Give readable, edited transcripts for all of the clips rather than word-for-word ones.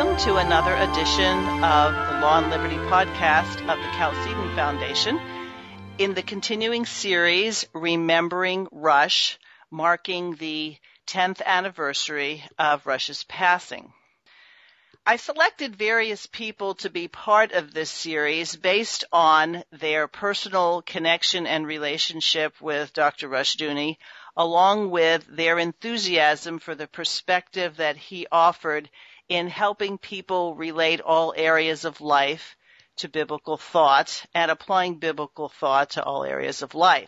welcome to another edition of the Law and Liberty podcast of the Chalcedon Foundation in the continuing series, Remembering Rush, marking the 10th anniversary of Rush's passing. I selected various people to be part of this series based on their personal connection and relationship with Dr. Rushdoony, along with their enthusiasm for the perspective that he offered in helping people relate all areas of life to biblical thought and applying biblical thought to all areas of life.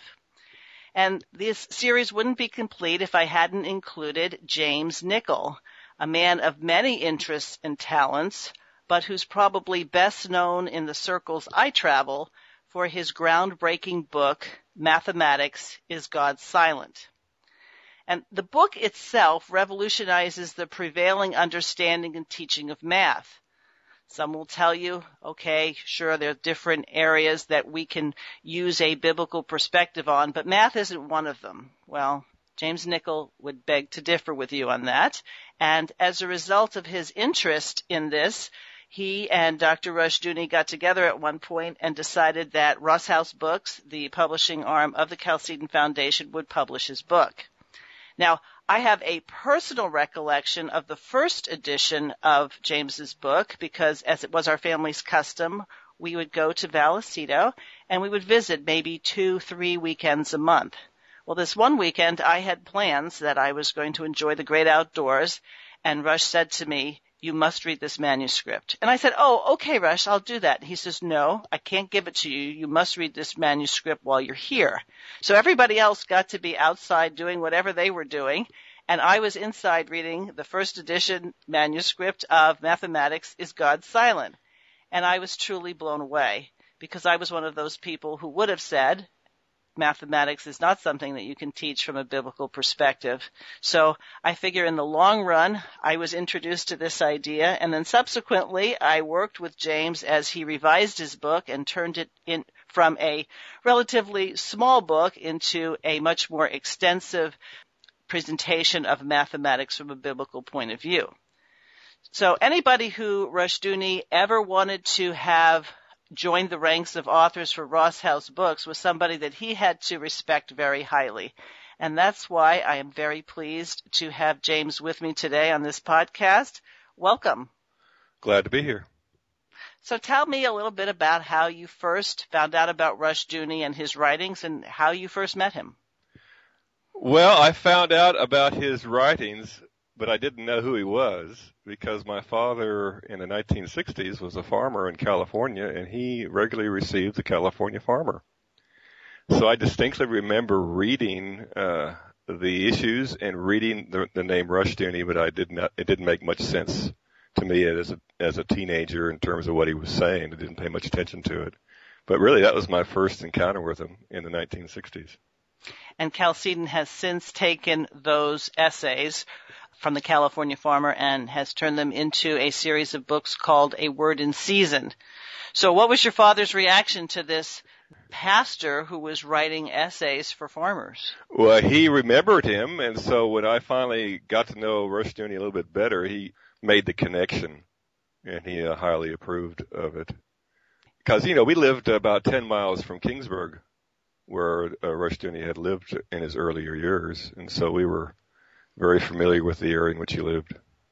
And this series wouldn't be complete if I hadn't included James Nichol, a man of many interests and talents, but who's probably best known in the circles I travel for his groundbreaking book, Mathematics, Is God Silent? And the book itself revolutionizes the prevailing understanding and teaching of math. Some will tell you, okay, sure, there are different areas that we can use a biblical perspective on, but math isn't one of them. Well, James Nichol would beg to differ with you on that. And as a result of his interest in this, he and Dr. Rushdoony got together at one point and decided that Ross House Books, the publishing arm of the Chalcedon Foundation, would publish his book. Now, I have a personal recollection of the first edition of James's book because, as it was our family's custom, we would go to Vallecito and we would visit maybe 2-3 weekends a month. Well, this one weekend, I had plans that I was going to enjoy the great outdoors, and Rush said to me, "You must read this manuscript." And I said, "Oh, okay, Rush, I'll do that." And he says, "No, I can't give it to you. You must read this manuscript while you're here." So everybody else got to be outside doing whatever they were doing, and I was inside reading the first edition manuscript of Mathematics, Is God Silent? And I was truly blown away because I was one of those people who would have said, mathematics is not something that you can teach from a biblical perspective. So I figure in the long run, I was introduced to this idea, and then subsequently I worked with James as he revised his book and turned it in from a relatively small book into a much more extensive presentation of mathematics from a biblical point of view. So anybody who Rushdoony ever wanted to have joined the ranks of authors for Ross House Books was somebody that he had to respect very highly. And that's why I am very pleased to have James with me today on this podcast. Welcome. Glad to be here. So tell me a little bit about how you first found out about Rushdoony and his writings and how you first met him. Well, I found out about his writings, but I didn't know who he was because my father in the 1960s was a farmer in California, and he regularly received the California Farmer. So I distinctly remember reading the issues and reading the name Rushdoony, but it didn't make much sense to me as a teenager in terms of what he was saying. I didn't pay much attention to it. But really, that was my first encounter with him in the 1960s. And Chalcedon has since taken those essays from the California Farmer and has turned them into a series of books called A Word in Season. So what was your father's reaction to this pastor who was writing essays for farmers? Well, he remembered him, and so when I finally got to know Rushdoony a little bit better, he made the connection, and he highly approved of it. Because, we lived about 10 miles from Kingsburg, where Rushdoony had lived in his earlier years, and so we were very familiar with the area in which he lived.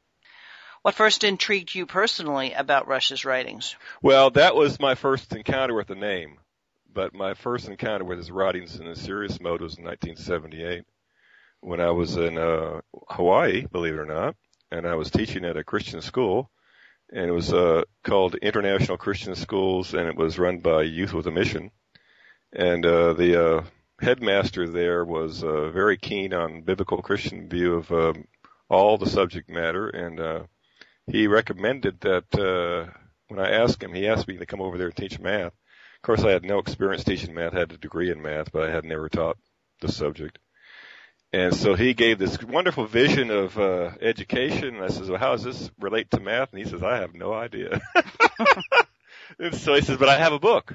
What first intrigued you personally about Rush's writings? Well, that was my first encounter with the name, but my first encounter with his writings in a serious mode was in 1978 when I was in Hawaii, believe it or not, and I was teaching at a Christian school, and it was called International Christian Schools, and it was run by Youth with a Mission, and the headmaster there was very keen on biblical Christian view of all the subject matter, and he recommended that when I asked him, he asked me to come over there and teach math. Of course, I had no experience teaching math. I had a degree in math, but I had never taught the subject. And so he gave this wonderful vision of education, and I says, "Well, how does this relate to math?" And he says, "I have no idea." And so he says, "But I have a book.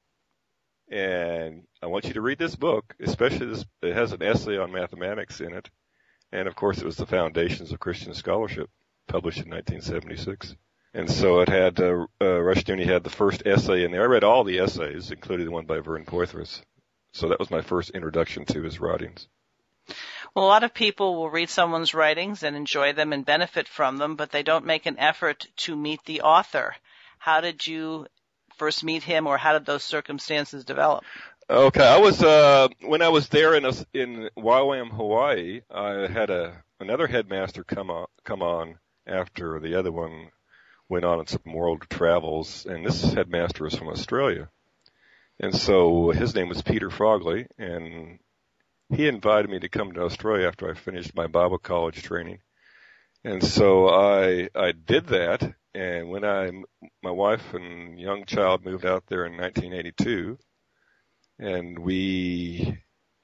And I want you to read this book, especially this. It has an essay on mathematics in it. And, of course, it was the Foundations of Christian Scholarship, published in 1976. And so it had, Rushdoony had the first essay in there. I read all the essays, including the one by Vern Poythress. So that was my first introduction to his writings. Well, a lot of people will read someone's writings and enjoy them and benefit from them, but they don't make an effort to meet the author. How did you first meet him, or how did those circumstances develop? Okay, I was when I was there in YWAM, Hawaii, I had another headmaster come on after the other one went on some world travels, and this headmaster was from Australia. And so his name was Peter Frogley, and he invited me to come to Australia after I finished my Bible college training. And so I did that, and when my wife and young child moved out there in 1982, and we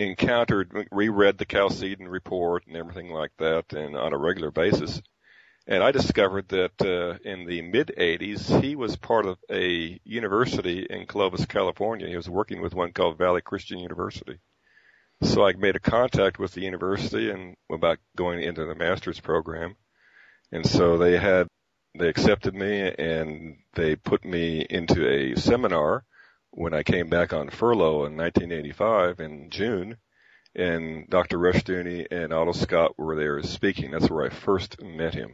reread the Chalcedon report and everything like that, and on a regular basis. And I discovered that in the mid-'80s, he was part of a university in Clovis, California. He was working with one called Valley Christian University. So I made a contact with the university and about going into the master's program. And so they accepted me, and they put me into a seminar when I came back on furlough in 1985 in June. And Dr. Rushdoony and Otto Scott were there speaking. That's where I first met him.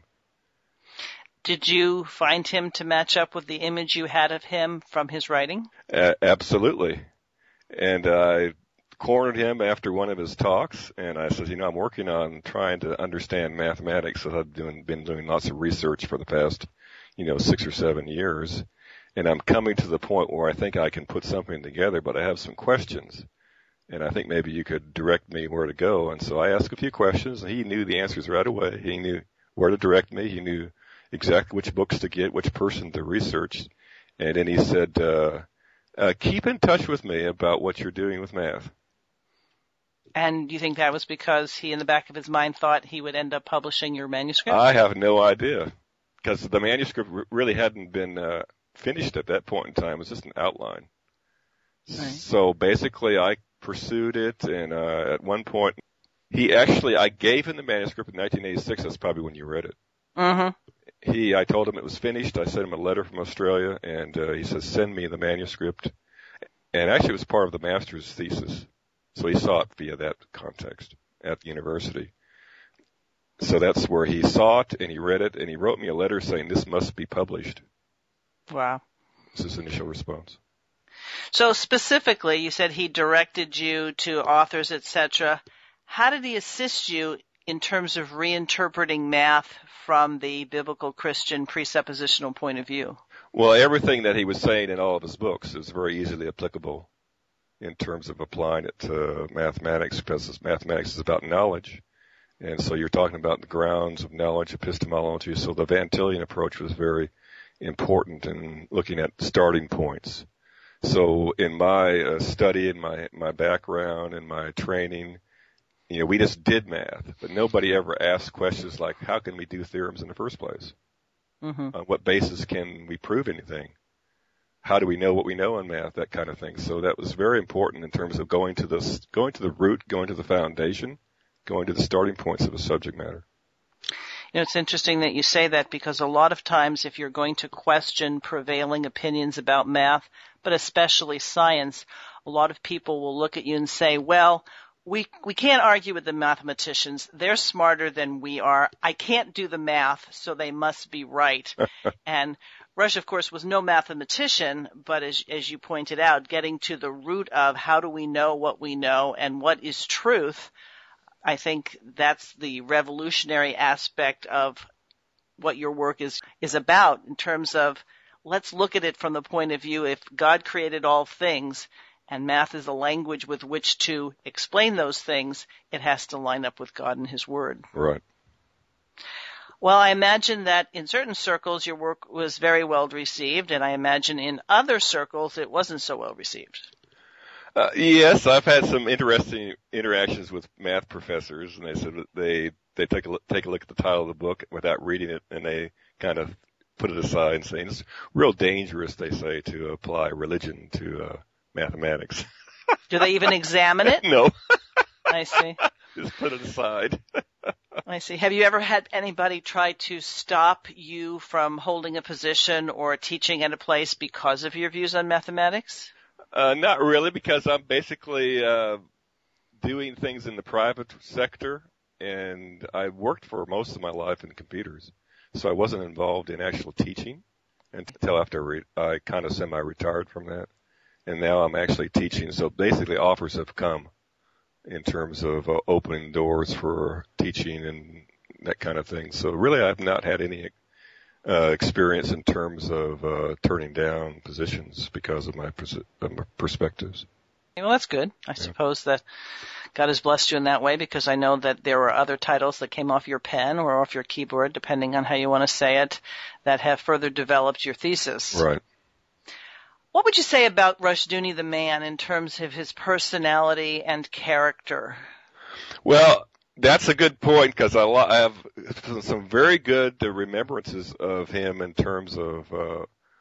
Did you find him to match up with the image you had of him from his writing? Absolutely. And I cornered him after one of his talks, and I said, I'm working on trying to understand mathematics. So I've been doing lots of research for the past, 6 or 7 years. And I'm coming to the point where I think I can put something together, but I have some questions. And I think maybe you could direct me where to go. And so I asked a few questions, and he knew the answers right away. He knew where to direct me. He knew exactly which books to get, which person to research. And then he said, keep in touch with me about what you're doing with math. And you think that was because he, in the back of his mind, thought he would end up publishing your manuscript? I have no idea, because the manuscript really hadn't been finished at that point in time. It was just an outline. Right. So basically I pursued it, and at one point I gave him the manuscript in 1986. That's probably when you read it. Mm-hmm. I told him it was finished. I sent him a letter from Australia, and he says, send me the manuscript. And actually it was part of the master's thesis. So he saw it via that context at the university. So that's where he saw it, and he read it, and he wrote me a letter saying this must be published. Wow. This is his initial response. So specifically, you said he directed you to authors, etc. How did he assist you in terms of reinterpreting math from the biblical Christian presuppositional point of view? Well, everything that he was saying in all of his books is very easily applicable in terms of applying it to mathematics, because mathematics is about knowledge. And so you're talking about the grounds of knowledge, epistemology. So the Van Tillian approach was very important in looking at starting points. So in my study, in my background, in my training, we just did math, but nobody ever asked questions like, how can we do theorems in the first place? Mm-hmm. On what basis can we prove anything? How do we know what we know in math? That kind of thing. So that was very important in terms of going to the root, going to the foundation, going to the starting points of a subject matter. It's interesting that you say that, because a lot of times if you're going to question prevailing opinions about math, but especially science, a lot of people will look at you and say, well, we can't argue with the mathematicians. They're smarter than we are. I can't do the math, so they must be right. And Rush, of course, was no mathematician, but as you pointed out, getting to the root of how do we know what we know and what is truth, I think that's the revolutionary aspect of what your work is about, in terms of let's look at it from the point of view, if God created all things and math is a language with which to explain those things, it has to line up with God and His Word. Right. Well, I imagine that in certain circles your work was very well received, and I imagine in other circles it wasn't so well received. Yes, I've had some interesting interactions with math professors, and they said that they take a look at the title of the book without reading it, and they kind of put it aside and say it's real dangerous, they say, to apply religion to mathematics. Do they even examine it? No. I see. Just put it aside. I see. Have you ever had anybody try to stop you from holding a position or teaching at a place because of your views on mathematics? Not really, because I'm basically doing things in the private sector, and I worked for most of my life in computers, so I wasn't involved in actual teaching until after I kind of semi-retired from that, and now I'm actually teaching. So basically, offers have come in terms of opening doors for teaching and that kind of thing. So really, I've not had any experience in terms of turning down positions because of my perspectives. Well, that's good. I suppose that God has blessed you in that way, because I know that there were other titles that came off your pen or off your keyboard, depending on how you want to say it, that have further developed your thesis. Right. What would you say about Rushdoony the man in terms of his personality and character? Well, that's a good point, because I have some very good remembrances of him in terms of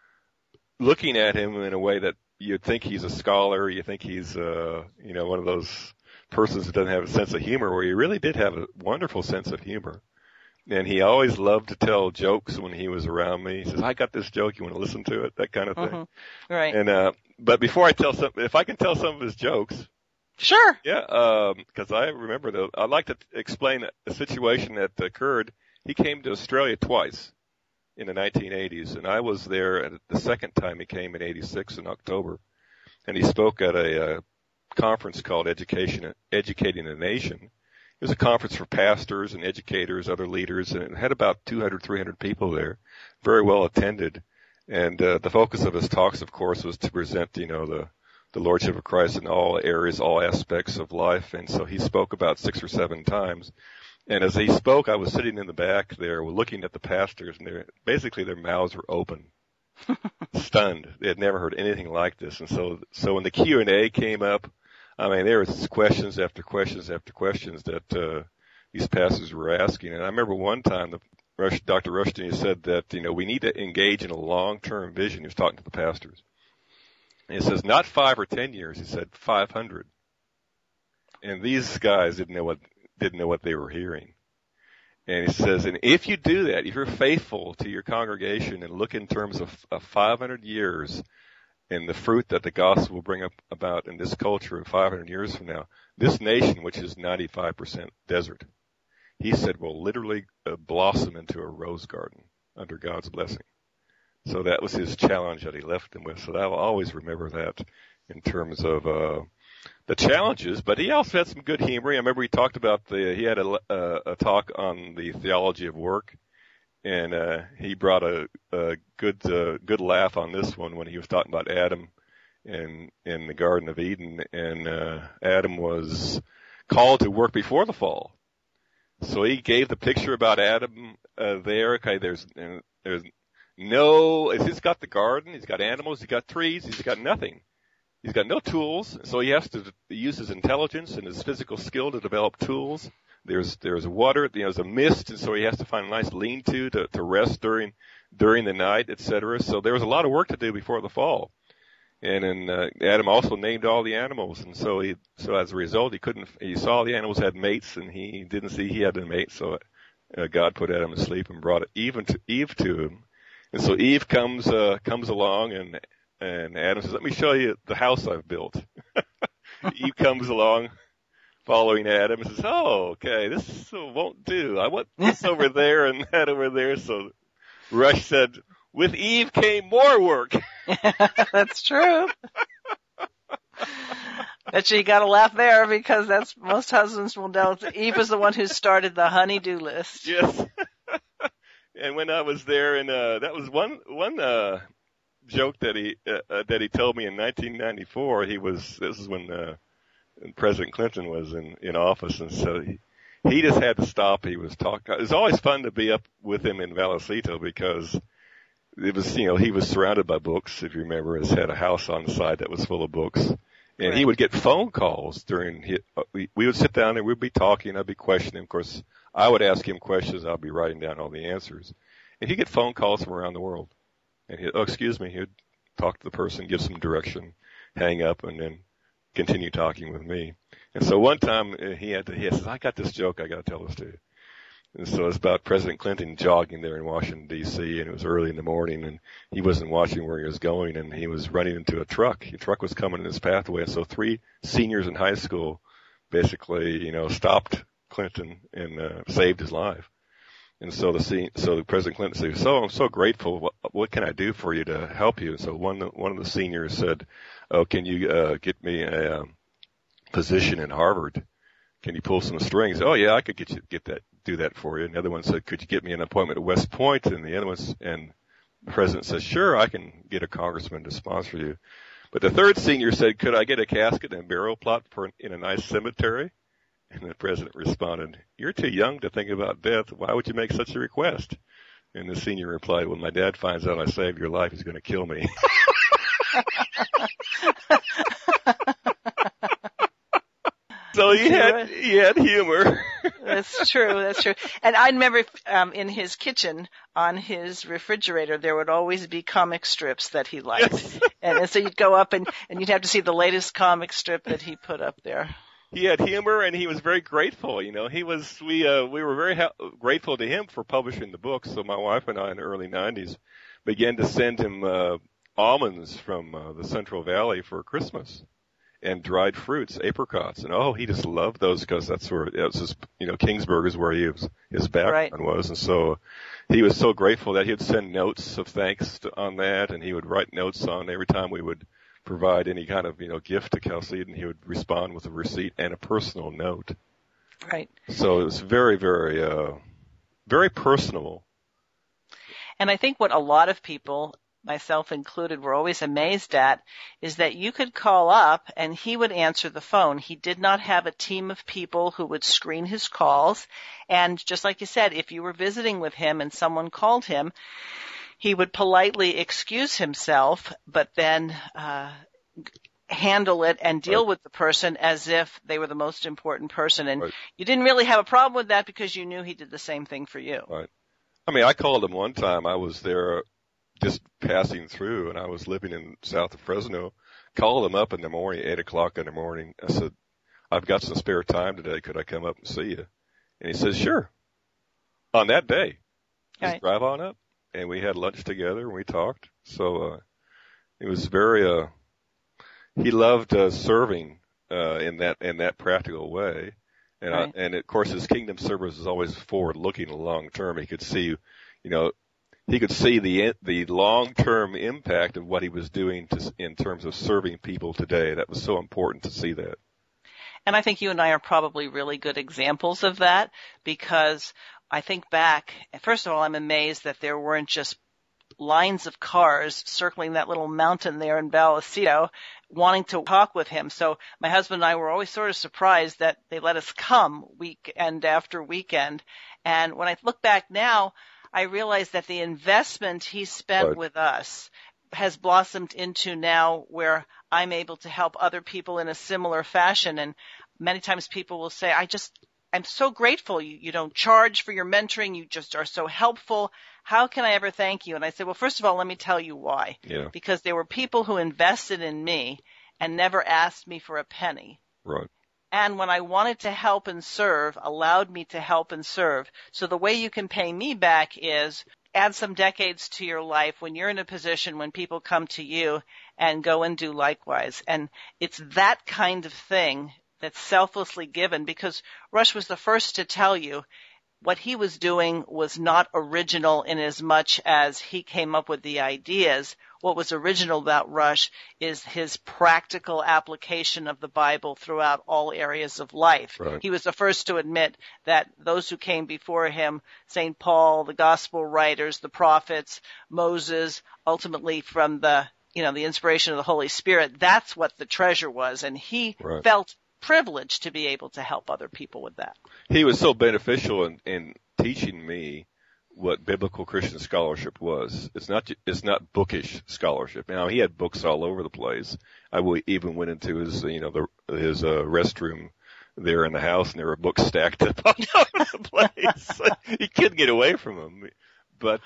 looking at him in a way that you'd think he's a scholar, you think he's one of those persons that doesn't have a sense of humor, where he really did have a wonderful sense of humor. And he always loved to tell jokes when he was around me. He says, "I got this joke, you want to listen to it?" That kind of thing. Mm-hmm. Right. And but before I tell if I can tell some of his jokes. Sure. Yeah, because I remember I'd like to explain a situation that occurred. He came to Australia twice in the 1980s, and I was there the second time he came in '86 in October, and he spoke at a conference called Educating the Nation. It was a conference for pastors and educators, other leaders, and it had about 200, 300 people there, very well attended. And the focus of his talks, of course, was to present, the Lordship of Christ in all areas, all aspects of life. And so he spoke about 6 or 7 times. And as he spoke, I was sitting in the back there looking at the pastors, and basically their mouths were open, stunned. They had never heard anything like this. And so when the Q&A came up, I mean, there was questions after questions after questions that these pastors were asking. And I remember one time Dr. Rushdoony said that, we need to engage in a long-term vision. He was talking to the pastors. And he says, not 5 or 10 years. He said 500. And these guys didn't know what they were hearing. And he says, and if you do that, if you're faithful to your congregation and look in terms of 500 years and the fruit that the gospel will bring about in this culture 500 years from now, this nation, which is 95% desert, he said, will literally blossom into a rose garden under God's blessing. So that was his challenge that he left them with. So I'll always remember that in terms of the challenges. But he also had some good humor. I remember he talked about he had a talk on the theology of work, and he brought a good laugh on this one when he was talking about Adam in the Garden of Eden, and Adam was called to work before the fall. So he gave the picture about Adam there. Okay, there's no, he's got the garden, he's got animals, he's got trees, he's got nothing. He's got no tools, so he has to use his intelligence and his physical skill to develop tools. There's water, there's a mist, and so he has to find a nice lean-to to rest during the night, etc. So there was a lot of work to do before the fall. And then Adam also named all the animals, and so as a result, he saw the animals had mates, and he didn't see he had a mate, so God put Adam to sleep and brought Eve to him. And so Eve comes along, and Adam says, "Let me show you the house I've built." Eve comes along, following Adam, and says, "Oh, okay, this won't do. I want this over there and that over there." So Rush said, "With Eve came more work." That's true. Bet you got to laugh there, because that's most husbands will know. Eve was the one who started the honey-do list. Yes. And when I was there, and that was one joke that he told me in 1994. This is when President Clinton was in office, and so he just had to stop. He was talking. It was always fun to be up with him in Vallecito, because it was, he was surrounded by books. If you remember, he had a house on the side that was full of books, and right. He would get phone calls during. We would sit down there, we'd be talking, I'd be questioning. Of course, I would ask him questions, I'd be writing down all the answers, and he'd get phone calls from around the world. And he'd talk to the person, give some direction, hang up, and then continue talking with me. And so one time he says, "I got this joke, I got to tell this to you." And so it's about President Clinton jogging there in Washington, D.C., and it was early in the morning, and he wasn't watching where he was going, and he was running into a truck. A truck was coming in his pathway, and so 3 seniors in high school basically, stopped Clinton and saved his life. And so the President Clinton said, "So I'm so grateful. What can I do for you to help you?" And so one of the seniors said, "Oh, can you get me a position in Harvard? Can you pull some strings?" "Oh yeah, I could do that for you." And the other one said, "Could you get me an appointment at West Point?" And the president says, "Sure, I can get a congressman to sponsor you." But the third senior said, "Could I get a casket and burial plot in a nice cemetery?" And the president responded, "You're too young to think about death. Why would you make such a request?" And the senior replied, "When my dad finds out I saved your life, he's going to kill me." So he had humor. That's true. And I remember in his kitchen, on his refrigerator, there would always be comic strips that he liked. Yes. And so you'd go up and you'd have to see the latest comic strip that he put up there. He had humor, and he was very grateful. We were very grateful to him for publishing the book. So my wife and I in the early 90s began to send him almonds from the Central Valley for Christmas, and dried fruits, apricots, and he just loved those because that's where it was. Kingsburg is where his background was, and so he was so grateful that he'd send notes of thanks on that, and he would write notes on every time we would provide any kind of gift to Chalcedon. He would respond with a receipt and a personal note. Right. So it was very, very, very personable. And I think what a lot of people, myself included, were always amazed at is that you could call up and he would answer the phone. He did not have a team of people who would screen his calls. And just like you said, if you were visiting with him and someone called him, he would politely excuse himself, but then handle it and deal with the person as if they were the most important person. And you didn't really have a problem with that because you knew he did the same thing for you. Right. I mean, I called him one time. I was there just passing through, and I was living in south of Fresno. Called him up in the morning, 8 o'clock in the morning. I said, "I've got some spare time today. Could I come up and see you?" And he said, "Sure." On that day, just drive on up. And we had lunch together and we talked. So it was very he loved serving in that practical way. And and of course his kingdom service is always forward looking long term. He could see the long-term impact of what he was doing in terms of serving people today. That was so important to see that. And I think you and I are probably really good examples of that, because I think back, first of all, I'm amazed that there weren't just lines of cars circling that little mountain there in Vallecito wanting to talk with him. So my husband and I were always sort of surprised that they let us come weekend after weekend. And when I look back now, I realize that the investment he spent with us has blossomed into now where I'm able to help other people in a similar fashion. And many times people will say, I'm so grateful. You don't charge for your mentoring. You just are so helpful. How can I ever thank you? And I said, well, first of all, let me tell you why. Yeah. Because there were people who invested in me and never asked me for a penny. Right. And when I wanted to help and serve, allowed me to help and serve. So the way you can pay me back is add some decades to your life when you're in a position when people come to you and go and do likewise. And it's that kind of thing that's selflessly given, because Rush was the first to tell you what he was doing was not original in as much as he came up with the ideas. What was original about Rush is his practical application of the Bible throughout all areas of life. Right. He was the first to admit that those who came before him, St. Paul, the gospel writers, the prophets, Moses, ultimately from the inspiration of the Holy Spirit, that's what the treasure was. And he felt privileged to be able to help other people with that. He was so beneficial in teaching me what biblical Christian scholarship was. It's not bookish scholarship. Now, he had books all over the place. I even went into his restroom there in the house, and there were books stacked up all over the place. You couldn't get away from them. But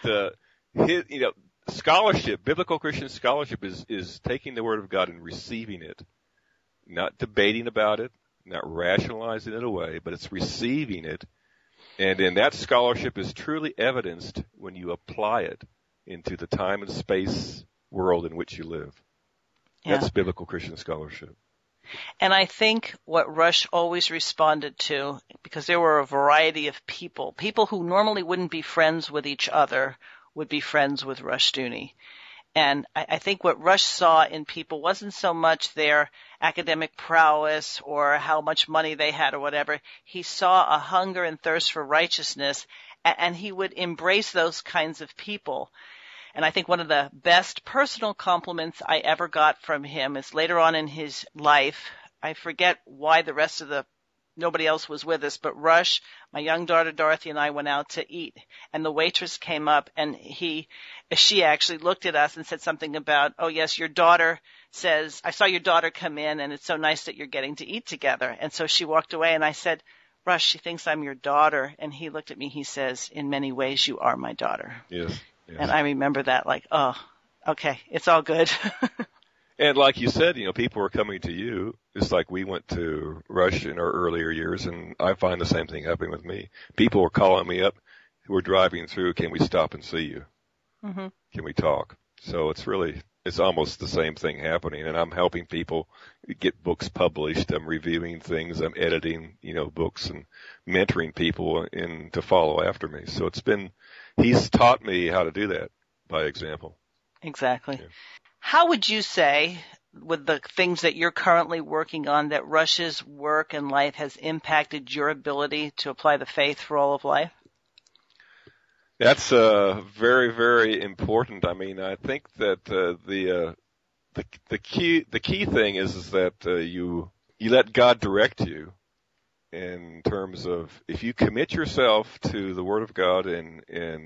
scholarship, biblical Christian scholarship, is taking the Word of God and receiving it. Not debating about it, not rationalizing it away, but it's receiving it And then that scholarship is truly evidenced when you apply it into the time and space world in which you live. Yeah. That's biblical Christian scholarship. And I think what Rush always responded to, because there were a variety of people who normally wouldn't be friends with each other would be friends with Rushdoony. And I think what Rush saw in people wasn't so much their academic prowess or how much money they had or whatever. He saw a hunger and thirst for righteousness, and he would embrace those kinds of people. And I think one of the best personal compliments I ever got from him is later on in his life. I forget why nobody else was with us, but Rush, my young daughter Dorothy, and I went out to eat, and the waitress came up, and she actually looked at us and said something about, "Oh yes, your daughter says, I saw your daughter come in, and it's so nice that you're getting to eat together." And so she walked away, and I said, "Rush, she thinks I'm your daughter." And he looked at me, he says, "In many ways, you are my daughter." Yes. Yes. And I remember that like, oh, okay, it's all good. And like you said, people are coming to you, just like we went to Rush in our earlier years, and I find the same thing happening with me. People are calling me up who are driving through, "Can we stop and see you? Mm-hmm. Can we talk?" So it's almost the same thing happening, and I'm helping people get books published. I'm reviewing things. I'm editing, books and mentoring people to follow after me. So he's taught me how to do that by example. Exactly. Yeah. How would you say, with the things that you're currently working on, that Rush's work and life has impacted your ability to apply the faith for all of life? That's very, very important. I mean, I think that the key thing is that you let God direct you in terms of, if you commit yourself to the Word of God and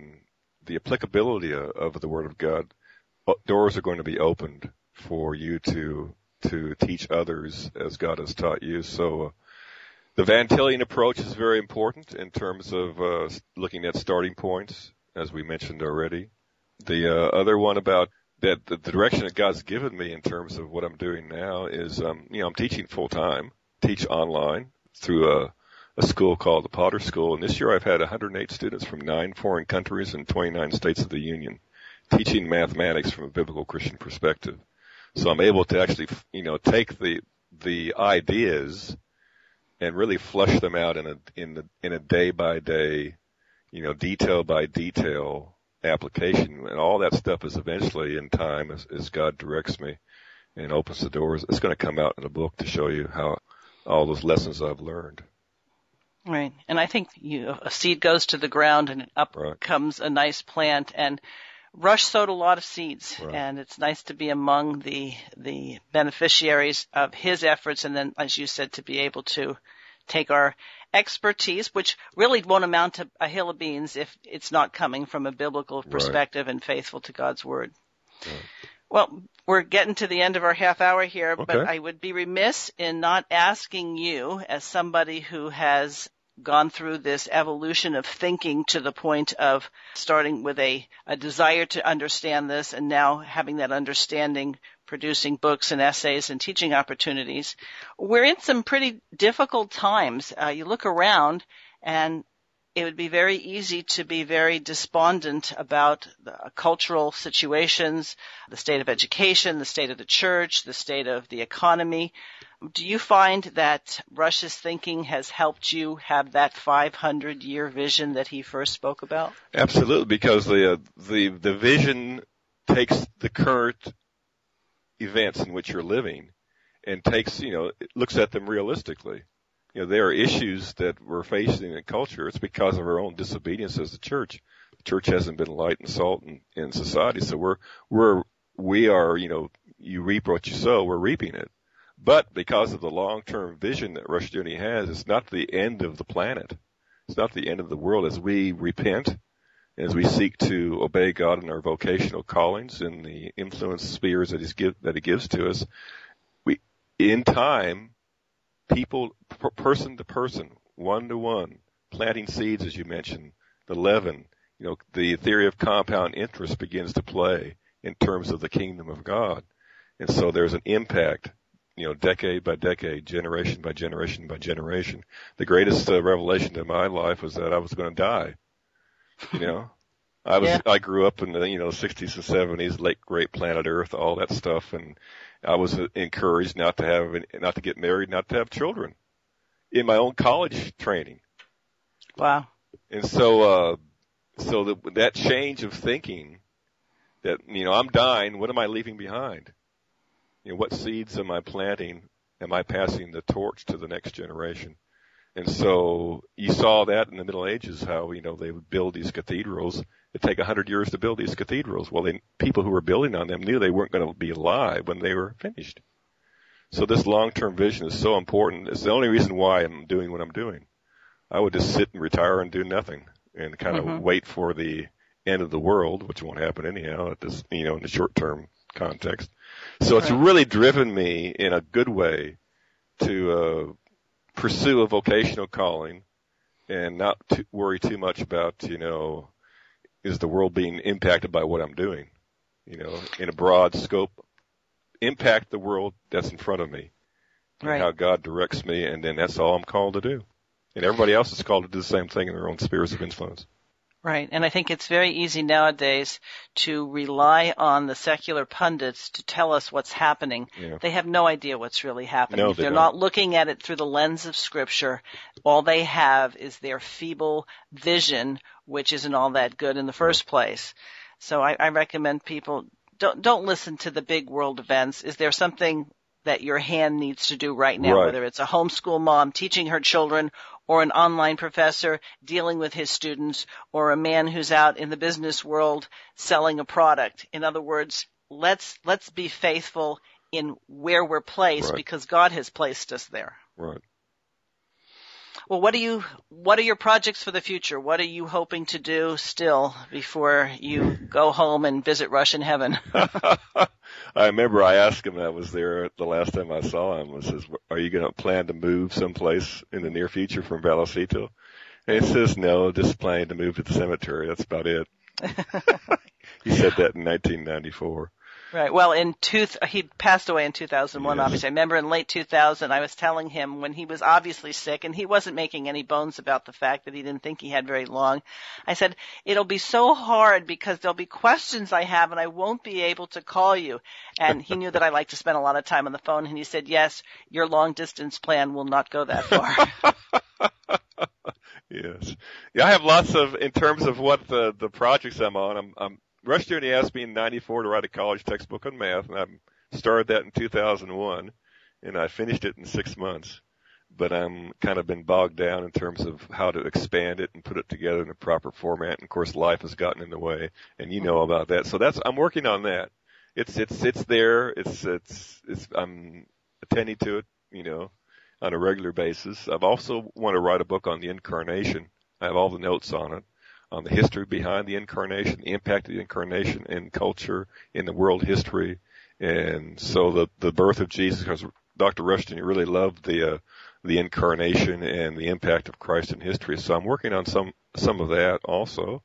the applicability of the Word of God, doors are going to be opened for you to teach others as God has taught you. So the Van Tillian approach is very important in terms of looking at starting points, as we mentioned already. The other one about that, the direction that God's given me in terms of what I'm doing now is, I'm teaching full time, teach online through a school called the Potter School. And this year I've had 108 students from 9 foreign countries and 29 states of the Union, teaching mathematics from a biblical Christian perspective. So I'm able to actually, take the ideas and really flesh them out in a day by day, detail by detail application. And all that stuff is eventually, in time, as God directs me and opens the doors, it's going to come out in a book to show you how all those lessons I've learned. Right. And I think a seed goes to the ground and up comes a nice plant. And Rush sowed a lot of seeds, and it's nice to be among the beneficiaries of his efforts, and then, as you said, to be able to take our expertise, which really won't amount to a hill of beans if it's not coming from a biblical perspective and faithful to God's Word. Right. Well, we're getting to the end of our half hour here, but I would be remiss in not asking you, as somebody who has gone through this evolution of thinking to the point of starting with a desire to understand this and now having that understanding, producing books and essays and teaching opportunities. We're in some pretty difficult times. You look around and it would be very easy to be very despondent about the cultural situations, the state of education, the state of the church, the state of the economy. Do you find that Rush's thinking has helped you have that 500-year vision that he first spoke about? Absolutely, because the vision takes the current events in which you're living and looks at them realistically. There are issues that we're facing in culture. It's because of our own disobedience as a church. The church hasn't been light and salt in society, so we are, you reap what you sow, we're reaping it. But because of the long-term vision that Rushdoony has, it's not the end of the planet. It's not the end of the world. As we repent, as we seek to obey God in our vocational callings and the influence spheres that He gives to us, in time, people, person to person, one to one, planting seeds, as you mentioned, the leaven, the theory of compound interest begins to play in terms of the kingdom of God. And so there's an impact decade by decade, generation by generation by generation. The greatest revelation in my life was that I was going to die. I grew up in the 60s and 70s, late great planet Earth, all that stuff, and I was encouraged not to get married, not to have children in my own college training. Wow. And so that change of thinking that, I'm dying, what am I leaving behind? What seeds am I planting? Am I passing the torch to the next generation? And so you saw that in the Middle Ages, how, they would build these cathedrals. It'd take 100 years to build these cathedrals. Well, people who were building on them knew they weren't going to be alive when they were finished. So this long-term vision is so important. It's the only reason why I'm doing what I'm doing. I would just sit and retire and do nothing and kind of wait for the end of the world, which won't happen anyhow at this, in the short-term context. So it's really driven me in a good way to pursue a vocational calling and not worry too much about, is the world being impacted by what I'm doing? In a broad scope, impact the world that's in front of me and how God directs me, and then that's all I'm called to do. And everybody else is called to do the same thing in their own spheres of influence. Right. And I think it's very easy nowadays to rely on the secular pundits to tell us what's happening. Yeah. They have no idea what's really happening. If they're not looking at it through the lens of Scripture, all they have is their feeble vision, which isn't all that good in the first place. So I recommend people don't listen to the big world events. Is there something that your hand needs to do right now, whether it's a homeschool mom teaching her children or an online professor dealing with his students or a man who's out in the business world selling a product? In other words, let's be faithful in where we're placed because God has placed us there. Right. Well, what are your projects for the future? What are you hoping to do still before you go home and visit Rush in heaven? I remember I asked him, I was there the last time I saw him, I says, are you going to plan to move someplace in the near future from Vallecito? And he says, no, just planning to move to the cemetery. That's about it. He said that in 1994. Right. Well, he passed away in 2001, obviously. I remember in late 2000, I was telling him when he was obviously sick, and he wasn't making any bones about the fact that he didn't think he had very long. I said, it'll be so hard because there'll be questions I have and I won't be able to call you. And he knew that I like to spend a lot of time on the phone, and he said, yes, your long distance plan will not go that far. Yes. Yeah, I have lots in terms of what the projects I'm on, Rush Journey asked me in 94 to write a college textbook on math, and I started that in 2001, and I finished it in 6 months. But I'm kind of been bogged down in terms of how to expand it and put it together in a proper format. And of course, life has gotten in the way, and you know about that. So I'm working on that. It's there. I'm attending to it, on a regular basis. I've also want to write a book on the incarnation. I have all the notes on it, on the history behind the incarnation, the impact of the incarnation in culture, in the world history. And so the birth of Jesus, because Dr. Rushton really loved the incarnation and the impact of Christ in history. So I'm working on some of that also.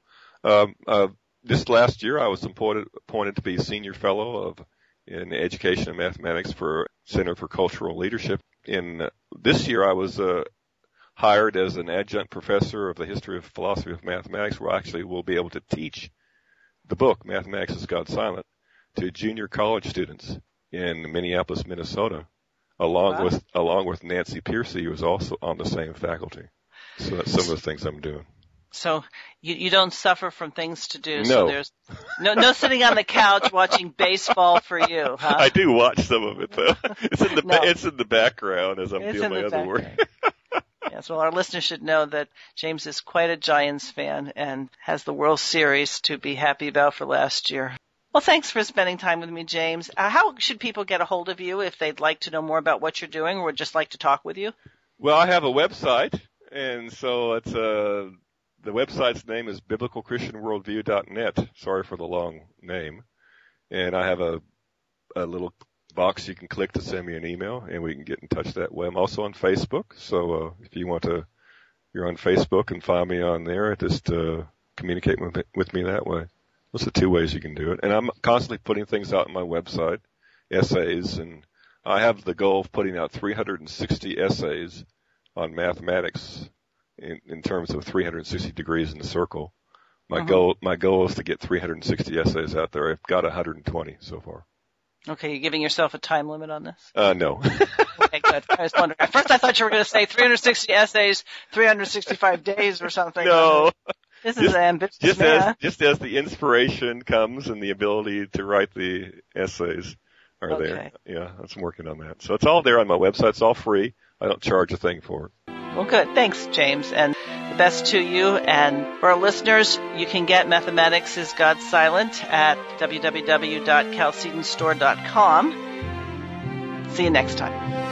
This last year I was appointed to be senior fellow in education and mathematics for Center for Cultural Leadership. This year I was hired as an adjunct professor of the history of philosophy of mathematics, where I actually will be able to teach the book, Mathematics is God Silent, to junior college students in Minneapolis, Minnesota, along with Nancy Piercy, who is also on the same faculty. So that's some of the things I'm doing. So you don't suffer from things to do. No. So there's no sitting on the couch watching baseball for you, huh? I do watch some of it, though. It's in the background as I'm doing my other work. Yes, well, our listeners should know that James is quite a Giants fan and has the World Series to be happy about for last year. Well, thanks for spending time with me, James. How should people get a hold of you if they'd like to know more about what you're doing or would just like to talk with you? Well, I have a website, and so it's the website's name is biblicalchristianworldview.net. Sorry for the long name. And I have a little box you can click to send me an email, and we can get in touch that way. I'm also on Facebook, so if you're on Facebook and find me on there, just communicate with me that way. Those are 2 ways you can do it. And I'm constantly putting things out on my website, essays and I have the goal of putting out 360 essays on mathematics in terms of 360 degrees in the circle. My goal is to get 360 essays out there. I've got 120 so far. Okay, you giving yourself a time limit on this? No. Okay, good. I was wondering. At first I thought you were going to say 360 essays, 365 days or something. No. This is ambitious, just as the inspiration comes and the ability to write the essays are there. Yeah, I'm working on that. So it's all there on my website. It's all free. I don't charge a thing for it. Well, good. Thanks, James. And the best to you. And for our listeners, you can get Mathematics is God Silent at www.chalcedenstore.com. See you next time.